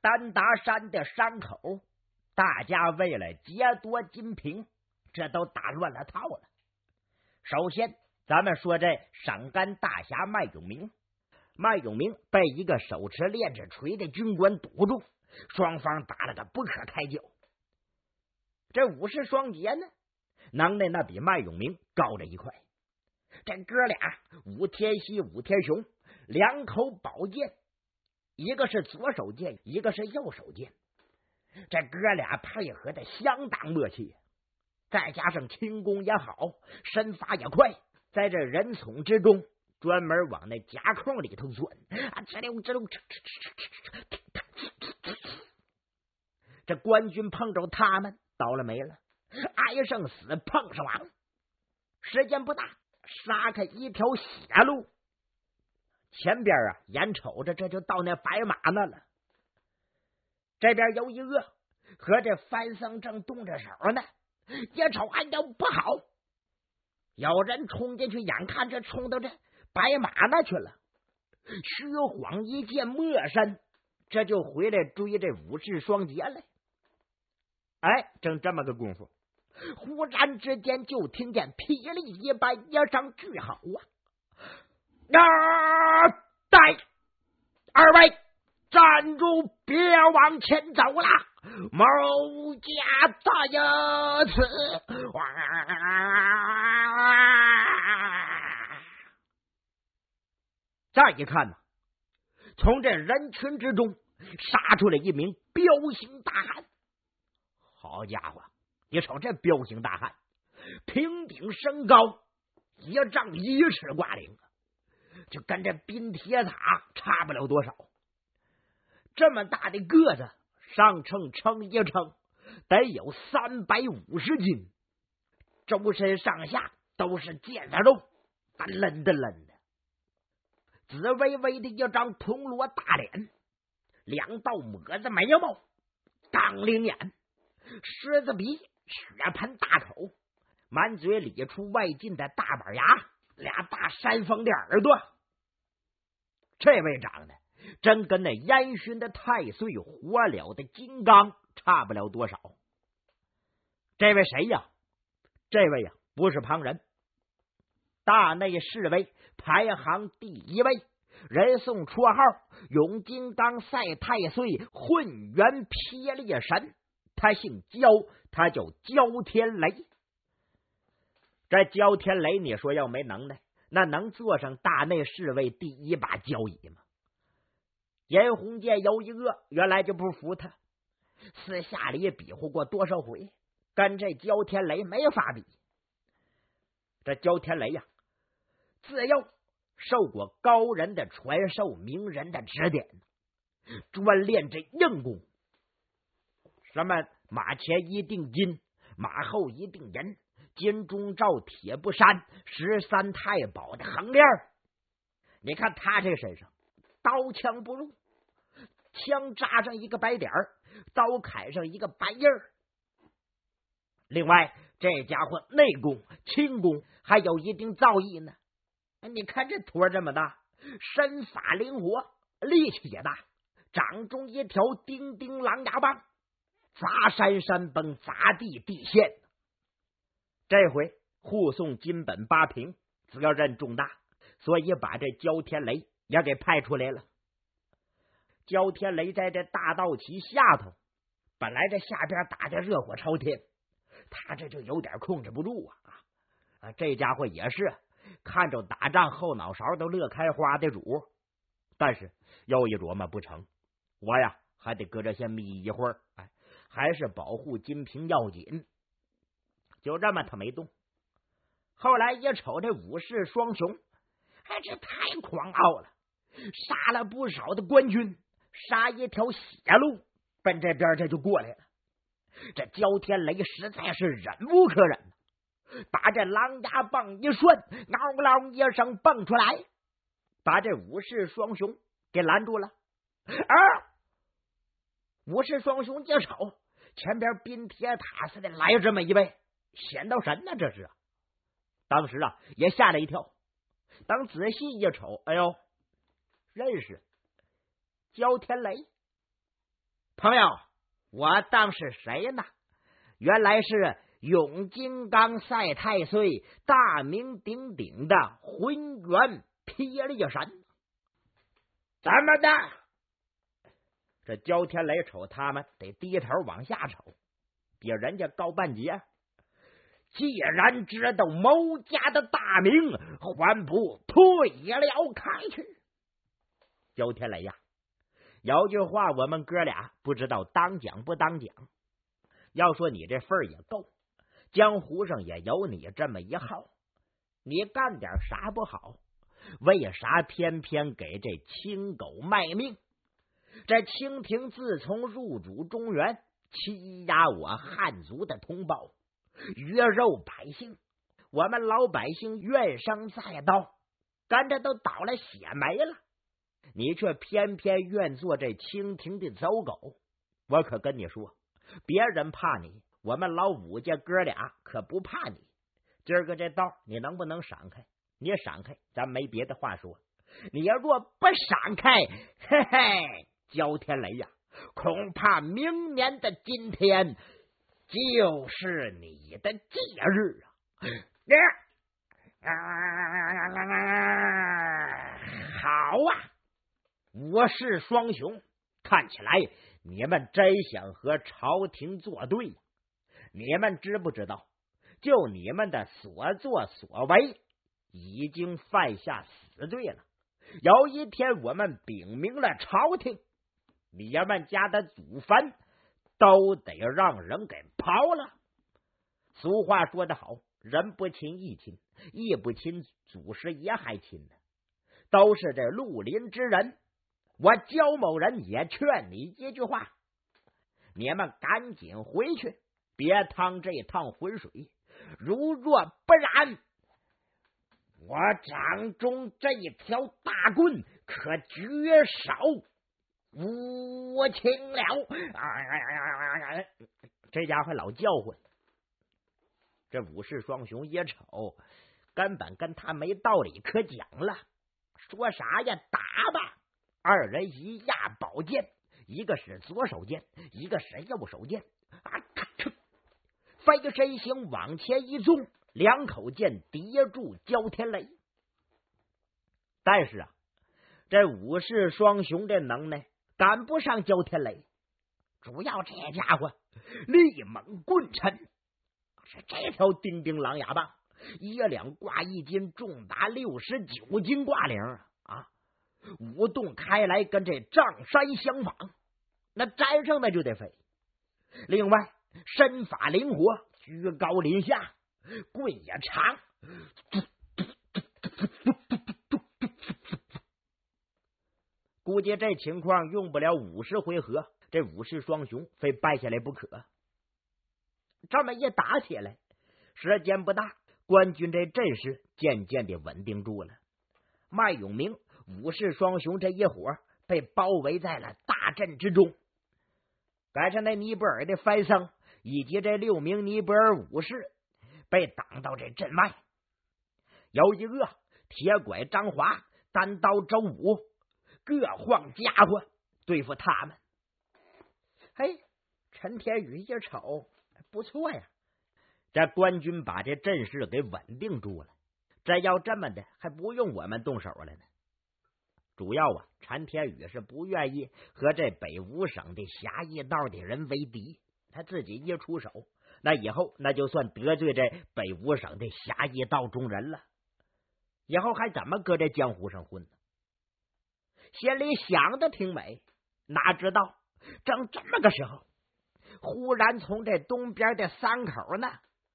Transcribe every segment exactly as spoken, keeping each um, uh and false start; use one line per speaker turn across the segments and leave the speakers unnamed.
丹达山的山口，大家为了劫夺金瓶，这都打乱了套了。首先咱们说这陕甘大侠麦永明，麦永明被一个手持链子锤的军官堵住，双方打了个不可开交。这武士双杰呢，能耐那比麦永明高了一块。这哥俩武天锡、武天雄两口宝剑，一个是左手剑，一个是右手剑。这哥俩配合的相当默契，再加上轻功也好，身法也快，在这人丛之中专门往那夹缝里头钻啊，哧溜哧溜，这官军碰着他们倒了霉了，挨上死，碰上亡。时间不大，杀开一条血路，前边啊眼瞅着这就到那白马那了。这边有一个和这范僧正动着手呢，一瞅哎呦不好，有人冲进去，眼看着冲到这白马那去了。虚晃一见陌身，这就回来追这武士双杰来。哎，正这么个功夫，忽然之间就听见霹雳一般一声巨吼啊！啊！待二位站住，别往前走了，某家在此！哇！再一看呢，从这人群之中杀出来一名彪形大汉。好家伙，你瞅这彪形大汉，平顶身高一丈一尺挂零，就跟这冰铁塔差不了多少。这么大的个子，上称称一称得有三百五十斤，周身上下都是腱子肉，大愣的愣的，紫微微的一张铜锣大脸，两道抹子眉毛，钢铃眼，狮子鼻，血盆大口，满嘴里出外进的大板牙，俩大山峰的耳朵。这位长得真跟那烟熏的太岁火燎的金刚差不了多少。这位谁呀？这位呀不是旁人，大内侍卫排行第一位，人送绰号永金刚赛太岁混元霹雳神，他姓焦，他叫焦天雷。这焦天雷你说要没能耐，那能坐上大内侍卫第一把交椅吗？严洪剑有一个原来就不服他，私下里也比划过多少回，跟这焦天雷没法比。这焦天雷呀、啊，自幼受过高人的传授，名人的指点，专练这硬功，什么马前一定金，马后一定银，金钟罩铁布衫，十三太保的横链。你看他这身上刀枪不入，枪扎上一个白点儿，刀砍上一个白印儿。另外这家伙内功轻功还有一定造诣呢。你看这坨这么大，身法灵活，力气也大，掌中一条叮叮狼牙棒，砸山山崩，砸地地陷。这回护送金本八平，责任重大，所以把这焦天雷也给派出来了。焦天雷在这大道旗下头，本来这下边打的热火朝天，他这就有点控制不住啊！啊，这家伙也是看着打仗后脑勺都乐开花的主，但是又一琢磨不成，我呀还得搁这先眯一会儿，哎，还是保护金瓶要紧。就这么他没动。后来一瞅这武士双雄，哎，这太狂傲了，杀了不少的官军，杀一条血路奔这边这就过来了。这焦天雷实在是忍无可忍，把这狼牙棒一顺，嗷嗷一声蹦出来，把这武士双雄给拦住了。啊！武士双雄一瞅，前边冰铁塔似的来这么一位，显到神呢，这是。当时啊也吓了一跳，当仔细一瞅，哎呦，认识焦天雷。 朋友，我当是谁呢？原来是永金刚赛太岁，大名鼎鼎的浑元霹雳山。怎么的？这焦天雷瞅他们得低头往下瞅，比人家高半截。既然知道某家的大名，还不退了开去？焦天雷呀，有句话我们哥俩不知道当讲不当讲。要说你这份儿也够，江湖上也有你这么一号，你干点啥不好？为啥偏偏给这青狗卖命？这清廷自从入主中原，欺压我汉族的同胞，鱼肉百姓，我们老百姓怨声载道，跟着都倒了血霉了。你却偏偏愿做这清廷的走狗。我可跟你说，别人怕你，我们老武家哥俩可不怕你。今儿个这道你能不能闪开？你闪开，咱没别的话说。你若不闪开，嘿嘿，焦天雷呀，恐怕明年的今天就是你的忌日啊！好啊，我是双雄，看起来你们真想和朝廷作对。你们知不知道，就你们的所作所为已经犯下死罪了。有一天我们禀明了朝廷，你们家的祖坟都得让人给刨了。俗话说得好，人不亲义亲，义不亲祖师爷还亲呢。都是这绿林之人，我焦某人也劝你一句话，你们赶紧回去，别趟这趟浑水。如若不然，我掌中这一条大棍可绝手无情了！啊、这家伙老叫唤。这武士双雄一瞅，根本跟他没道理可讲了。说啥呀？打吧！二人一压宝剑，一个是左手剑，一个是右手剑，啊，飞身形往前一纵，两口剑叠住焦天雷。但是啊，这武士双雄这能耐赶不上焦天雷，主要这家伙力猛棍沉，是这条叮叮狼哑棒，一两挂一斤，重达六十九斤挂铃啊！舞动开来，跟这丈山相仿，那沾上那就得飞。另外，身法灵活，居高临下，棍也长。估计这情况用不了五十回合，这武士双雄非败下来不可。这么一打起来，时间不大，官军这阵势渐渐的稳定住了。麦永明、武士双雄这一伙被包围在了大阵之中，赶上那尼泊尔的藩僧以及这六名尼泊尔武士被挡到这阵外。有一个铁拐张华，单刀周武，各晃家伙对付他们。嘿，陈天宇一瞅，不错呀，这官军把这阵势给稳定住了。这要这么的，还不用我们动手了呢。主要啊，陈天宇是不愿意和这北吴省的侠义道的人为敌，他自己一出手，那以后那就算得罪这北吴省的侠义道中人了，以后还怎么搁这江湖上混呢？心里想的挺美，哪知道正这么个时候，忽然从这东边的山口呢，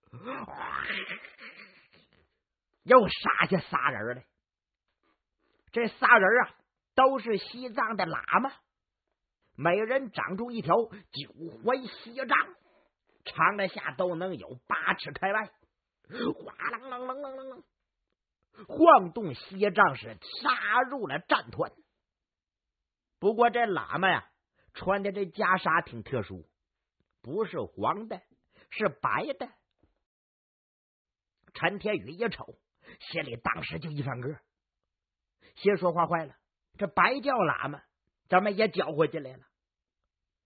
又杀下仨人来。这仨人啊，都是西藏的喇嘛，每人长出一条九环锡杖，长的下都能有八尺开外，哗啷啷啷啷啷啷，晃动锡杖是杀入了战团。不过这喇嘛呀，穿的这袈裟挺特殊，不是黄的，是白的。陈天宇一瞅，心里当时就一翻个，心说话坏了，这白教喇嘛怎么也搅和进来了？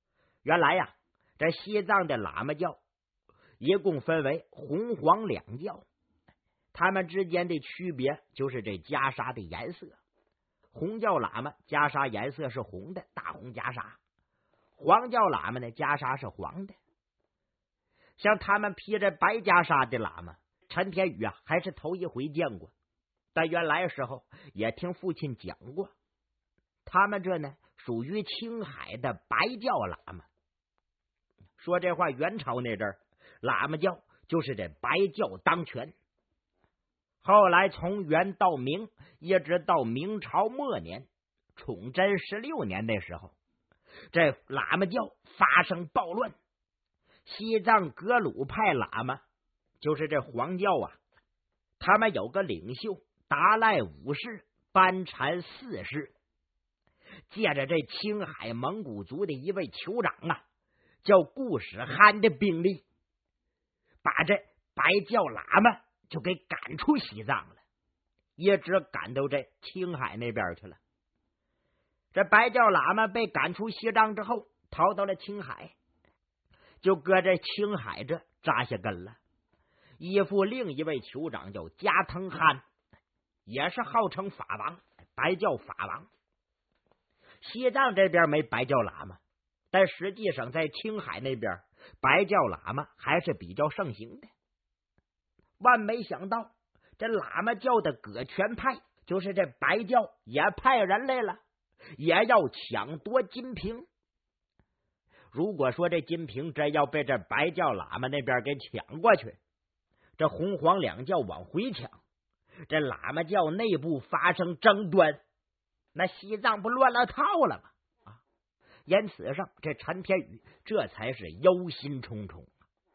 原来呀，这西藏的喇嘛教一共分为红黄两教，他们之间的区别就是这袈裟的颜色。红教喇嘛袈裟颜色是红的，大红袈裟；黄教喇嘛呢，袈裟是黄的。像他们披着白袈裟的喇嘛，陈天宇啊还是头一回见过，但原来时候也听父亲讲过，他们这呢属于青海的白教喇嘛。说这话，元朝那阵儿，喇嘛教就是这白教当权。后来从元到明，一直到明朝末年，崇祯十六年那时候，这喇嘛教发生暴乱，西藏格鲁派喇嘛，就是这黄教啊，他们有个领袖达赖五世、班禅四世，借着这青海蒙古族的一位酋长啊，叫顾始汗的兵力，把这白教喇嘛就给赶出西藏了，一直赶到这青海那边去了。这白教喇嘛被赶出西藏之后，逃到了青海，就搁这青海这扎下根了，依附另一位酋长叫加藤汗，也是号称法王，白教法王。西藏这边没白教喇嘛，但实际上在青海那边，白教喇嘛还是比较盛行的。万没想到，这喇嘛教的葛全派，就是这白教也派人来了，也要抢夺金瓶。如果说这金瓶真要被这白教喇嘛那边给抢过去，这红黄两教往回抢，这喇嘛教内部发生争端，那西藏不乱了套了吗？啊！因此上，这陈天宇这才是忧心忡忡。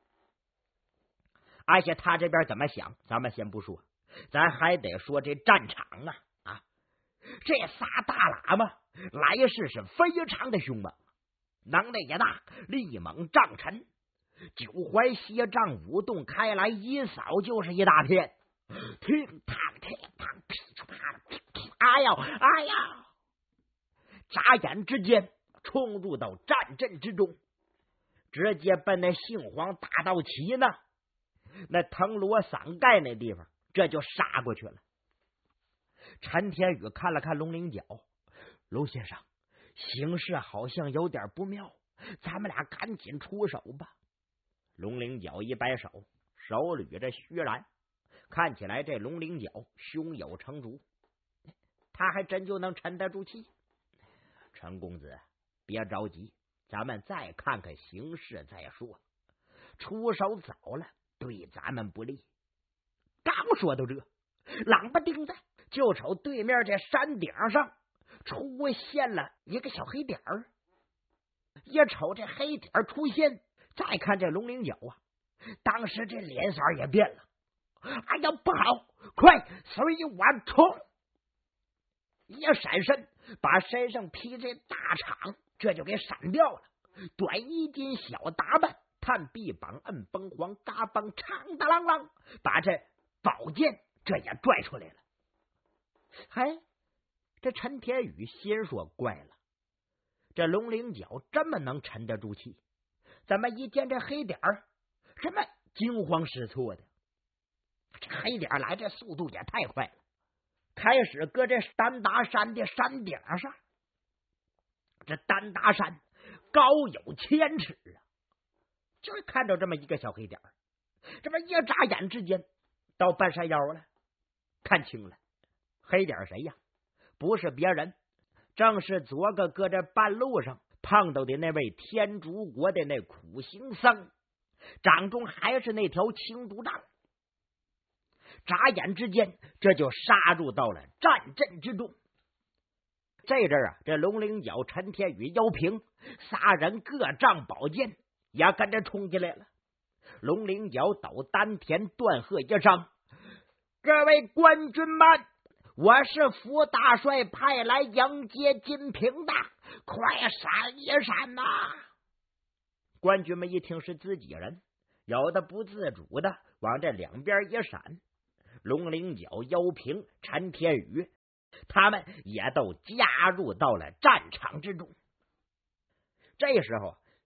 而且他这边怎么想，咱们先不说，咱还得说这战场啊啊！这仨大喇嘛来势是非常的凶猛，能耐也大，力猛仗沉，九环西藏舞动开来，一扫就是一大片。听堂听堂，噼啪噼，哎呦哎呀！眨眼之间冲入到战阵之中，直接奔那杏黄大道旗呢，那藤萝伞盖那地方，这就杀过去了。陈天宇看了看龙鳞角，卢先生，形势好像有点不妙，咱们俩赶紧出手吧。龙鳞角一摆手，手捋着虚髯，看起来这龙鳞角胸有成竹，他还真就能沉得住气。陈公子，别着急，咱们再看看形势再说。出手早了，对咱们不利。刚说到这，冷不丁的就瞅对面这山顶上出现了一个小黑点儿。一瞅这黑点儿出现，再看这龙鳞角啊，当时这脸色也变了。哎呀，不好，快随我冲！一闪身，把身上披这大氅这就给闪掉了。短衣襟，小打扮，探臂膀，摁崩黄，嘎嘣，长哒啷啷，把这宝剑这也拽出来了。嘿，这陈天宇心说怪了，这龙鳞角这么能沉得住气，怎么一见这黑点儿，什么惊慌失措的？这黑点来这速度也太快了，开始搁这丹达山的山顶上。这丹达山高有千尺啊，就是看着这么一个小黑点，这么一眨眼之间到半山腰了。看清了，黑点谁呀？不是别人，正是昨个搁这半路上碰到的那位天竺国的那苦行僧，掌中还是那条青竹杖。眨眼之间，这就杀入到了战阵之中。这阵啊，这龙鳞角、陈天宇、姚平仨人各仗宝剑，也跟着冲进来了。龙鳞角抖丹田，断喝一声：“各位官军们，我是福大帅派来迎接金瓶的，快闪一闪呐！”官军们一听是自己人，有的不自主的往这两边一闪。龙鳞角、姚平、陈天宇他们也都加入到了战场之中。这时候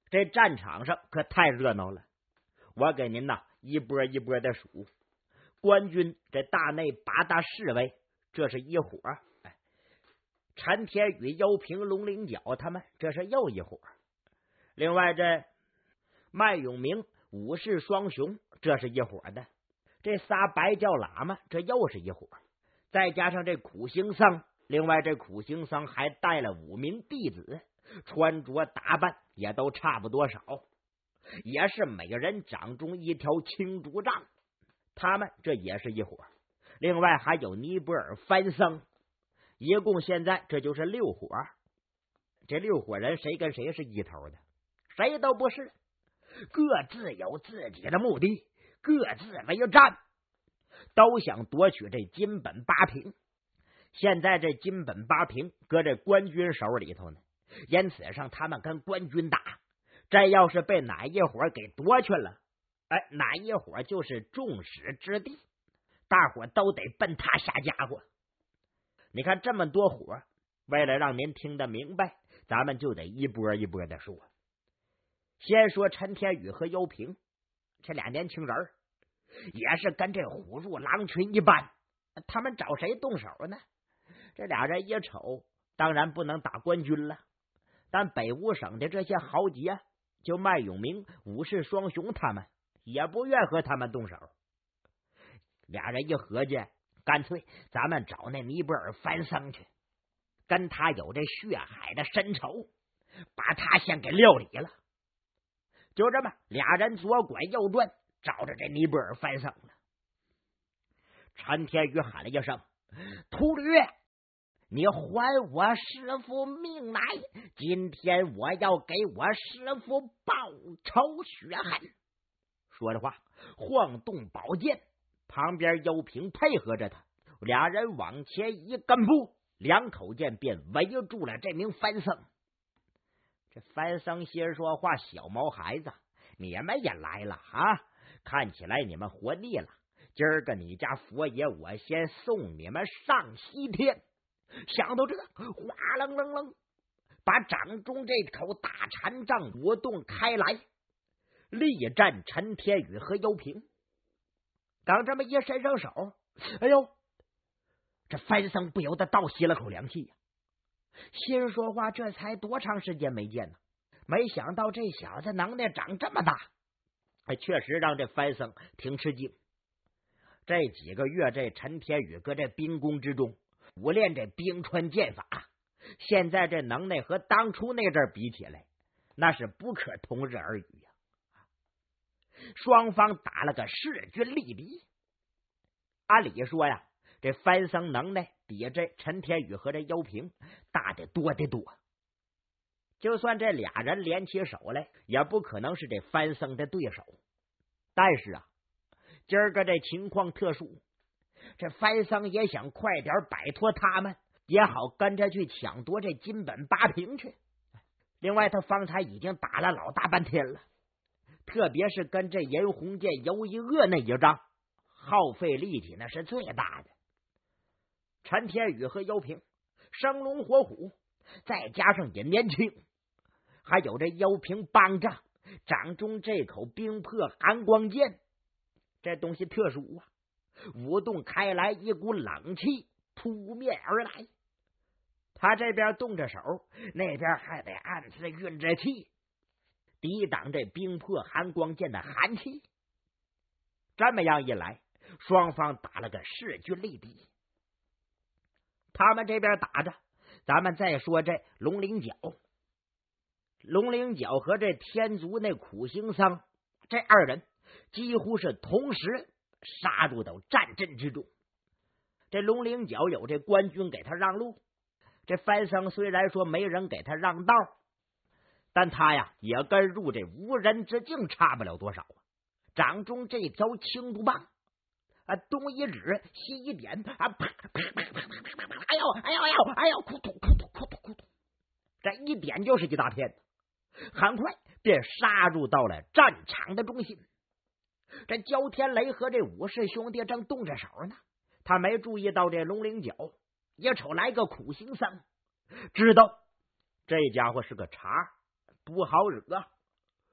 这战场上可太热闹了，我给您呐一波一波的数。官军这大内八大侍卫，这是一伙；哎，陈天宇、姚平、龙灵角他们，这是又一伙。另外这麦永明、武士双雄，这是一伙的。这仨白教喇嘛，这又是一伙。再加上这苦行僧，另外这苦行僧还带了五名弟子，穿着打扮也都差不多少，也是每人掌中一条青竹杖。他们这也是一伙。另外还有尼泊尔番僧，一共现在这就是六伙。这六伙人谁跟谁是一头的？谁都不是，各自有自己的目的，各自为战，都想夺取这金本八品。现在这金本八品搁这官军手里头呢，因此上他们跟官军打，这要是被哪一伙给夺去了，哎，哪一伙就是众矢之的，大伙都得奔他下家伙。你看这么多伙，为了让您听得明白，咱们就得一波一波的说。先说陈天宇和姚平这俩年轻人，也是跟这虎入狼群一般，他们找谁动手呢？这俩人一瞅，当然不能打官军了，但北吴省的这些豪杰，就麦永明、武士双雄他们也不愿和他们动手。俩人一合计，干脆咱们找那尼泊尔番僧去，跟他有这血海的深仇，把他先给料理了。就这么，俩人左拐右转，找着这尼泊尔番僧了。陈天宇喊了一声：“秃驴，你还我师父命来！今天我要给我师父报仇雪恨。”说着话，晃动宝剑，旁边姚平配合着他，俩人往前一跟步，两口剑便围住了这名番僧。这番僧心说话：“小毛孩子，你们也来了啊！看起来你们活腻了。今儿个你家佛爷，我先送你们上西天。”想到这，哗楞楞楞，把掌中这口大禅杖舞动开来，力战陈天宇和姚平。刚这么一伸上手，哎呦，这番僧不由得倒吸了口凉气呀、啊。心说话，这才多长时间没见呢？没想到这小子能耐长这么大，哎，确实让这番僧挺吃惊。这几个月，这陈天宇搁这兵宫之中苦练这冰川剑法，现在这能耐和当初那阵比起来，那是不可同日而语呀、啊。双方打了个势均力敌。按理说呀，这番僧能耐比这陈天宇和这姚平大得多得多，就算这俩人联起手来，也不可能是这番僧的对手。但是啊，今儿个这情况特殊，这番僧也想快点摆脱他们，也好跟着去抢夺这金本八品去。另外，他方才已经打了老大半天了，特别是跟这严洪剑、姚一恶那一仗，耗费力气那是最大的。陈天宇和姚平生龙活虎，再加上也年轻，还有这姚平帮着掌中这口冰魄寒光剑，这东西特殊啊，舞动开来，一股冷气扑面而来。他这边动着手，那边还得暗自运着气，抵挡这冰魄寒光剑的寒气。这么样一来，双方打了个势均力敌。他们这边打着，咱们再说这龙灵角。龙灵角和这天族那苦行僧，这二人几乎是同时杀入到战阵之中。这龙灵角有这官军给他让路，这番僧虽然说没人给他让道，但他呀也跟入这无人之境差不了多少啊。掌中这条青竹棒啊，东一指西一点啊，啪啪啪啪啪啪啪，哎呦哎呦哎呦哎呦，哭突哭突哭突哭突，这一点就是一大片，很快便杀入到了战场的中心。这焦天雷和这武士兄弟正动着手呢，他没注意到这龙灵角，一瞅来个苦行僧，知道这家伙是个茬，不好惹。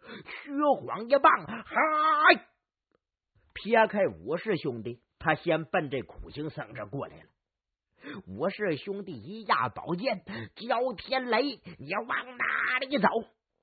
虚晃一棒，嗨！撇开武氏兄弟，他先奔这苦行僧这过来了。武氏兄弟一压宝剑，焦天雷，你往哪里走？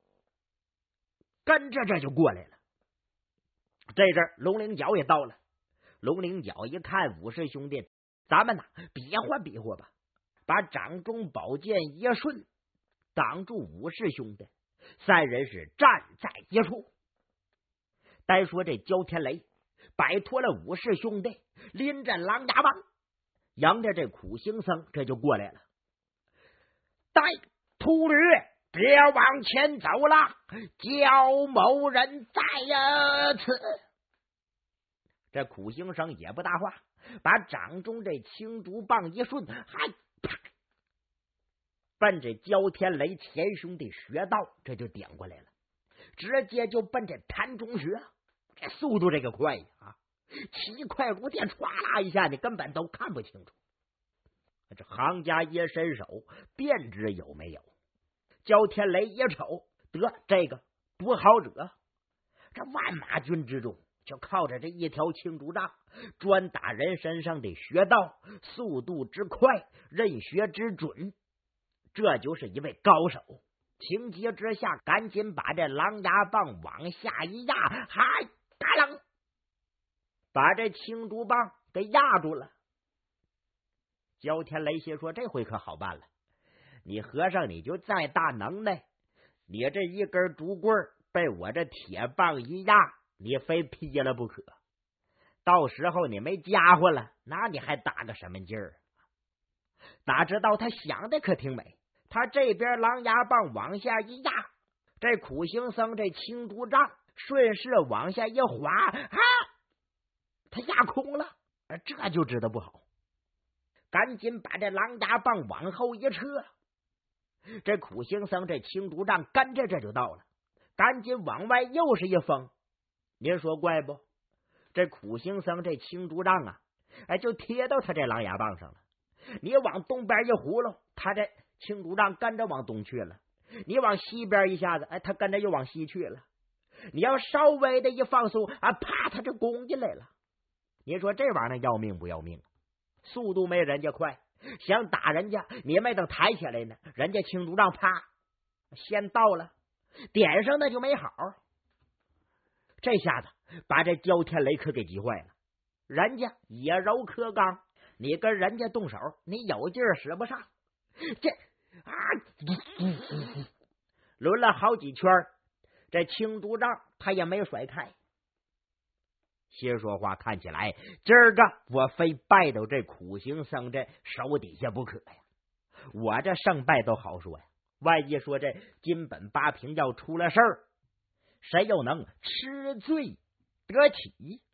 跟着这就过来了。这阵龙灵角也到了。龙灵角一看武氏兄弟，咱们呐比划比划吧，把掌中宝剑一顺，挡住武氏兄弟。三人是站在一处。单说这焦天雷摆脱了武氏兄弟，拎着狼牙棒，迎着这苦行僧这就过来了。带秃驴，别往前走了，焦某人在此。这苦行僧也不搭话，把掌中这青竹棒一顺，嗨，啪，奔着焦天雷前兄弟穴道这就点过来了，直接就奔着谭中穴。这速度这个快呀，啊，奇快如电，唰啦一下你根本都看不清楚。这行家一伸手便知有没有。焦天雷一瞅，得这个不好惹，这万马军之中就靠着这一条青竹杖，专打人身上的穴道，速度之快，任穴之准，这就是一位高手。情急之下，赶紧把这狼牙棒往下一压，嗨，嘎楞，把这青竹棒给压住了。焦天雷心说：“这回可好办了，你和尚你就再大能耐，你这一根竹棍被我这铁棒一压，你非劈了不可。到时候你没家伙了，那你还打个什么劲儿？”哪知道他想的可挺美，他这边狼牙棒往下一压，这苦行僧这青竹杖顺势往下一滑，哈，他压空了，这就知道不好。赶紧把这狼牙棒往后一撤，这苦行僧这青竹杖跟着这就到了，赶紧往外又是一封。您说怪不？这苦行僧这青竹杖啊，哎，就贴到他这狼牙棒上了。你往东边一葫芦，他这青竹杖跟着往东去了；你往西边一下子，哎，他跟着又往西去了。你要稍微的一放松啊，啪，他这攻进来了。你说这玩意儿要命不要命？速度没人家快，想打人家，你没等抬起来呢，人家青竹杖啪先到了，点上那就没好。这下子把这焦天雷可给急坏了。人家野柔克刚，你跟人家动手，你有劲儿使不上。这啊，轮了好几圈，这青竹杖他也没甩开。心说话，看起来今儿个我非拜到这苦行僧这手底下不可呀！我这胜败都好说呀，万一说这金本八平要出了事儿，谁又能吃罪得起？